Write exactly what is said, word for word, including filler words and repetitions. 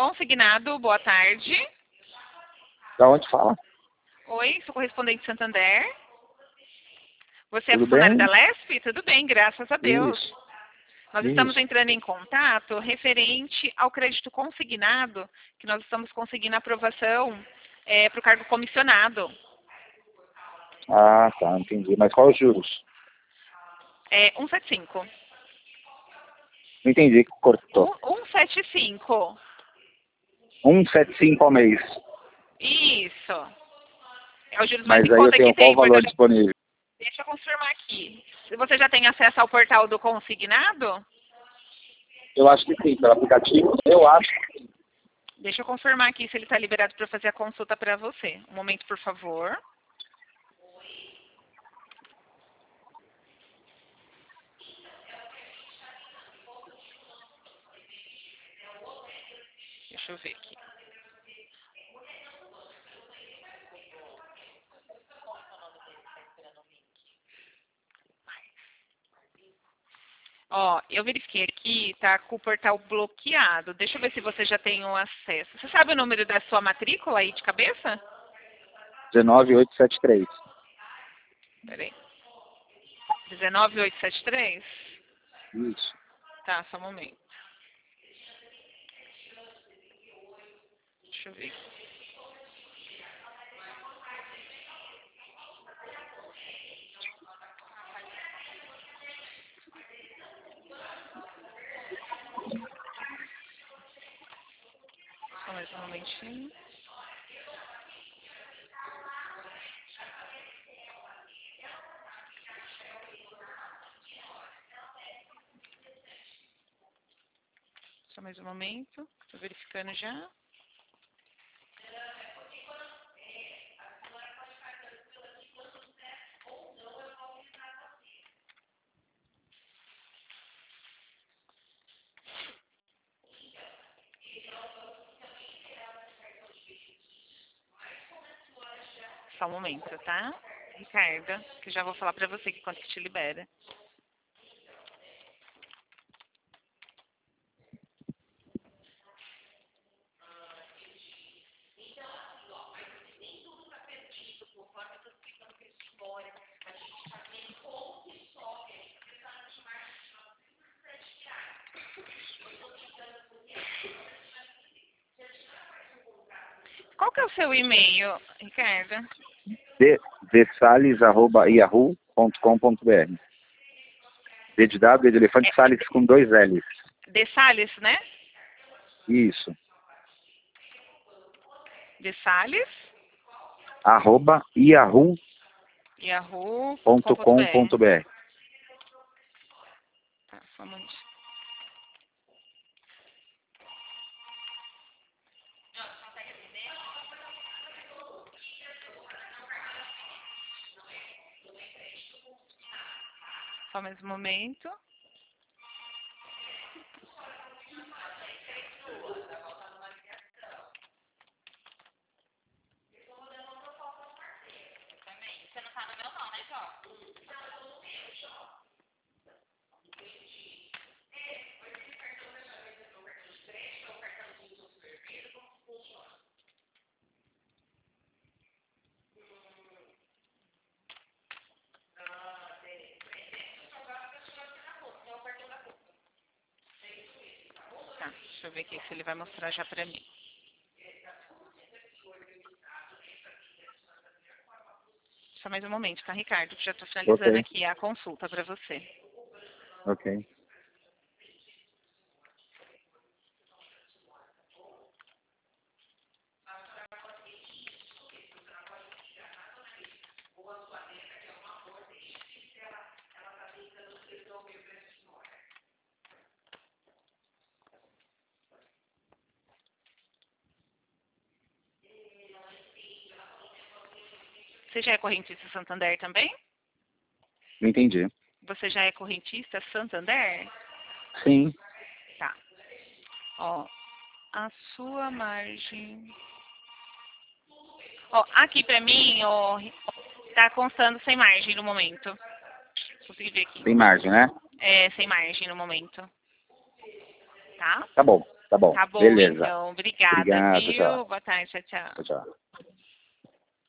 Consignado, boa tarde. Da onde fala? Oi, sou correspondente Santander. Você é Tudo funcionário bem? da Lesp? Tudo bem, graças a Deus. Isso. Nós Isso. estamos entrando em contato referente ao crédito consignado, que nós estamos conseguindo aprovação é, para o cargo comissionado. Ah, tá, entendi. Mas qual os juros? É cento e setenta e cinco. Não entendi, cortou. cento e setenta e cinco. cento e setenta e cinco ao mês. Isso. É os juros mais Mas em aí eu conta tenho que qual tem. o valor Porque... disponível? Deixa eu confirmar aqui. Você já tem acesso ao portal do consignado? Eu acho que sim, pelo aplicativo. Eu acho. Deixa eu confirmar aqui se ele está liberado para fazer a consulta para você. Um momento, por favor. Deixa eu ver aqui. Ó, eu verifiquei aqui, tá com o portal bloqueado. Deixa eu ver se você já tem o acesso. Você sabe o número da sua matrícula aí de cabeça? dezenove mil oitocentos e setenta e três. Peraí. dezenove mil oitocentos e setenta e três? Isso. Tá, só um momento. Deixa eu ver. Só mais um momentinho. Só mais um momento. Estou verificando já. Só um momento, tá? Ricardo, que já vou falar pra você que quanto que te libera. Qual que é o seu e-mail, Ricardo? D, dsales arroba yahoo ponto com ponto br. D de W, D de elefante, É, Salles com dois L's. De Salles, né? Isso. De Salles, Arroba yahoo yahoo ponto com ponto ponto com br. ponto br. Tá, só um momentinho. Só mais um momento. Tá, deixa eu ver aqui se ele vai mostrar já pra mim. Só mais um momento, tá, Ricardo? Que já tô finalizando Ok. aqui a consulta pra você. Ok. Você já é correntista Santander também? Não entendi. Você já é correntista Santander? Sim. Tá. Ó, a sua margem... Ó, aqui pra mim, ó, tá constando sem margem no momento. Consegui ver aqui. Tem margem, né? É, sem margem no momento. Tá? Tá bom. Tá bom, Tá bom, beleza. então. Obrigada, Obrigado, viu? tchau. Boa tarde, tchau, tchau. Tchau, tchau.